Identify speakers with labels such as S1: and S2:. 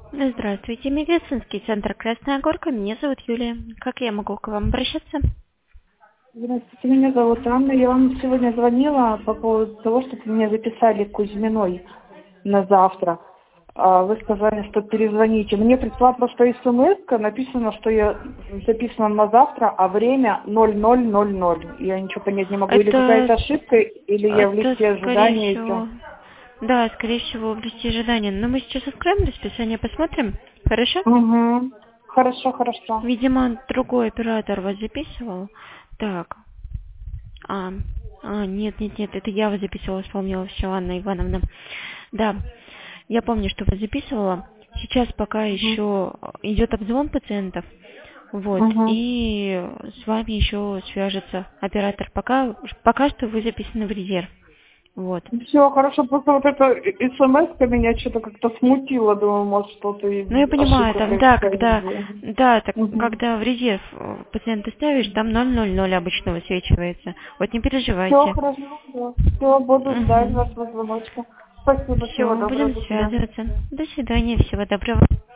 S1: Здравствуйте, медицинский центр «Красная Горка». Меня зовут Юлия. Как я могу к вам обращаться?
S2: Здравствуйте, меня зовут Анна. Я вам сегодня звонила по поводу того, чтобы меня записали к Кузьминой на завтра. Вы сказали, что перезвоните. Мне пришла просто смс-ка, написано, что я записана на завтра, а время 00:00. Я ничего понять не могу. Или какая-то ошибка, или я в листе
S1: Скорее
S2: ожидания. И всё.
S1: всего... Да, скорее всего, в листе ожидания. Но мы сейчас откроем расписание, посмотрим. Хорошо?
S2: Угу. Хорошо, хорошо.
S1: Видимо, другой оператор вас записывал. Так. Нет, это я вас записывала, вспомнила все, Анна Ивановна. Да, я помню, что вас записывала. Сейчас пока еще идет обзвон пациентов. Вот,
S2: Угу.
S1: и с вами еще свяжется оператор. Пока что вы записаны в резерв. Вот.
S2: Все, хорошо, просто вот эта смс-ка меня что-то как-то смутила, думаю, может что-то
S1: Ну, я понимаю,
S2: ошибка
S1: там,
S2: Угу.
S1: когда в резерв пациента ставишь, там 000 обычно высвечивается. Вот не
S2: Все,
S1: переживайте.
S2: хорошо, да. Все, буду ждать вашего звоночка. Спасибо, всего
S1: Все,
S2: доброго,
S1: будем
S2: до свидания.
S1: связываться. До свидания, всего доброго.